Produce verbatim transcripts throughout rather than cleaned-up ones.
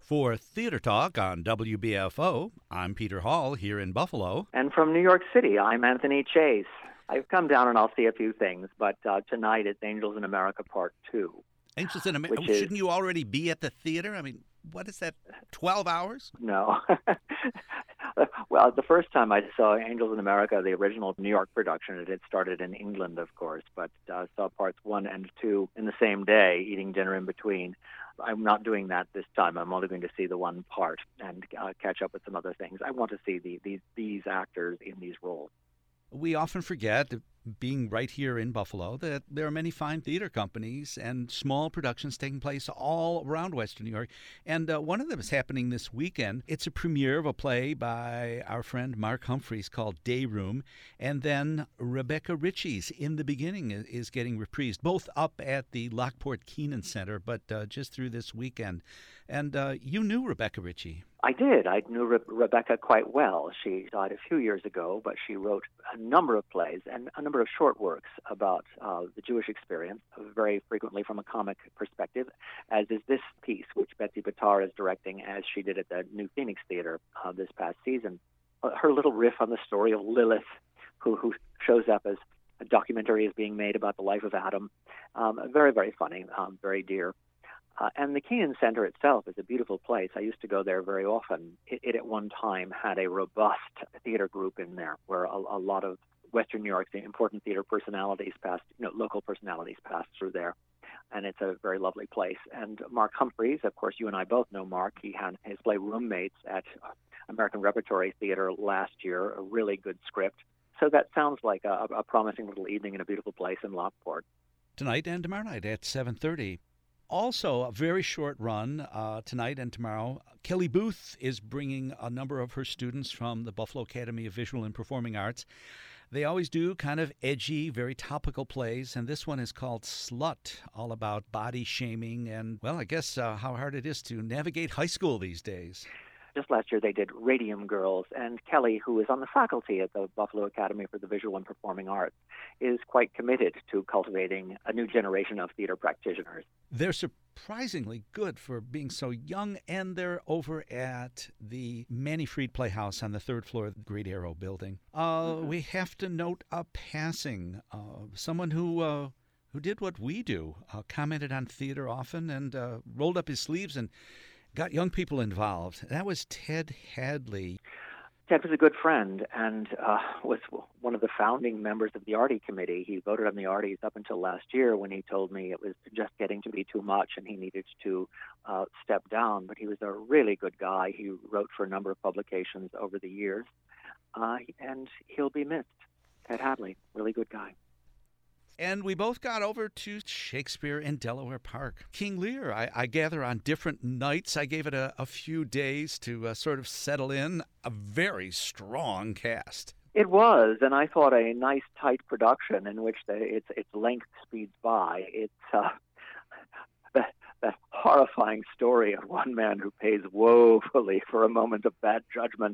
For Theater Talk on W B F O, I'm Peter Hall here in Buffalo. And from New York City, I'm Anthony Chase. I've come down and I'll see a few things, but uh, tonight it's Angels in America Part two. Angels in America? Is... Shouldn't you already be at the theater? I mean, what is that, twelve hours? No. Well, the first time I saw Angels in America, the original New York production, it had started in England, of course, but uh, saw parts one and two in the same day, eating dinner in between. I'm not doing that this time. I'm only going to see the one part and uh, catch up with some other things. I want to see the, these these actors in these roles. We often forget, being right here in Buffalo, that there are many fine theater companies and small productions taking place all around Western New York. And uh, one of them is happening this weekend. It's a premiere of a play by our friend Mark Humphreys called Day Room. And then Rebecca Ritchie's In the Beginning is getting reprised, both up at the Lockport Keenan Center, but uh, just through this weekend. And uh, you knew Rebecca Ritchie. I did. I knew Re- Rebecca quite well. She died a few years ago, but she wrote a number of plays and a number of short works about uh, the Jewish experience, very frequently from a comic perspective, as is this piece, which Betsy Batar is directing, as she did at the New Phoenix Theater uh, this past season. Uh, her little riff on the story of Lilith, who, who shows up as a documentary is being made about the life of Adam. Um, very, very funny, um, very dear. Uh, and the Keenan Center itself is a beautiful place. I used to go there very often. It, it at one time had a robust theater group in there where a, a lot of Western New York's important theater personalities passed, you know, local personalities passed through there. And it's a very lovely place. And Mark Humphreys, of course, you and I both know Mark. He had his play Roommates at American Repertory Theater last year, a really good script. So that sounds like a, a promising little evening in a beautiful place in Lockport. Tonight and tomorrow night at seven thirty. Also, a very short run uh, tonight and tomorrow. Kelly Booth is bringing a number of her students from the Buffalo Academy of Visual and Performing Arts. They always do kind of edgy, very topical plays, and this one is called Slut, all about body shaming and, well, I guess uh, how hard it is to navigate high school these days. Just last year they did Radium Girls, and Kelly, who is on the faculty at the Buffalo Academy for the Visual and Performing Arts, is quite committed to cultivating a new generation of theater practitioners. They're surprisingly good for being so young, and they're over at the Manny Freed Playhouse on the third floor of the Great Arrow building. Uh, mm-hmm. We have to note a passing, uh, someone who... Uh, who did what we do, uh, commented on theater often and uh, rolled up his sleeves and got young people involved. That was Ted Hadley. Ted was a good friend and uh, was one of the founding members of the Artie Committee. He voted on the Arties up until last year when he told me it was just getting to be too much and he needed to uh, step down. But he was a really good guy. He wrote for a number of publications over the years, uh, and he'll be missed. Ted Hadley, really good guy. And we both got over to Shakespeare in Delaware Park. King Lear, I, I gather, on different nights. I gave it a, a few days to uh, sort of settle in. A very strong cast. It was, and I thought a nice, tight production in which the, its its length speeds by. It's uh, that, that horrifying story of one man who pays woefully for a moment of bad judgment.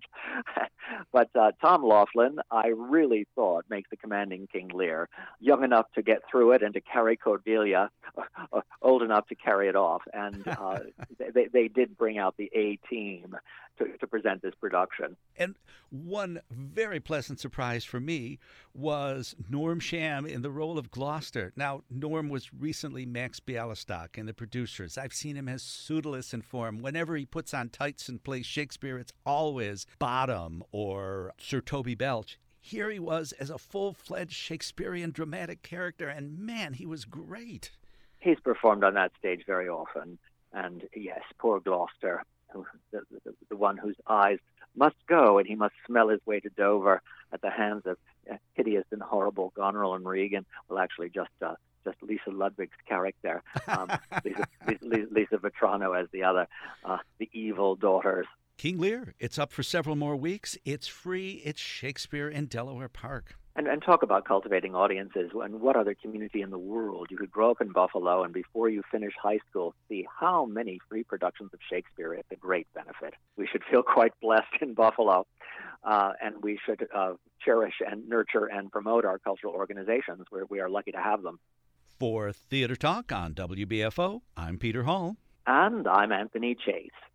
But uh, Tom Laughlin, I really thought, makes the commanding King Lear, young enough to get through it and to carry Cordelia, uh, old enough to carry it off. And uh, they, they did bring out the A-team to, to present this production. And one very pleasant surprise for me was Norm Sham in the role of Gloucester. Now, Norm was recently Max Bialystock in The Producers. I've seen him as Pseudolus in form. Whenever he puts on tights and plays Shakespeare, it's always Bottom or Sir Toby Belch. Here he was as a full-fledged Shakespearean dramatic character, and man, he was great. He's performed on that stage very often, and yes, poor Gloucester, who, the, the, the one whose eyes must go, and he must smell his way to Dover at the hands of uh, hideous and horrible Goneril and Regan. Well, actually, just uh, just Lisa Ludwig's character, um, Lisa, Lisa, Lisa Vetrano as the other, uh, the evil daughters. King Lear, it's up for several more weeks. It's free. It's Shakespeare in Delaware Park. And, and talk about cultivating audiences. And what other community in the world? You could grow up in Buffalo, and before you finish high school, see how many free productions of Shakespeare. It's a great benefit. We should feel quite blessed in Buffalo, uh, and we should uh, cherish and nurture and promote our cultural organizations where we are lucky to have them. For Theater Talk on W B F O, I'm Peter Hall. And I'm Anthony Chase.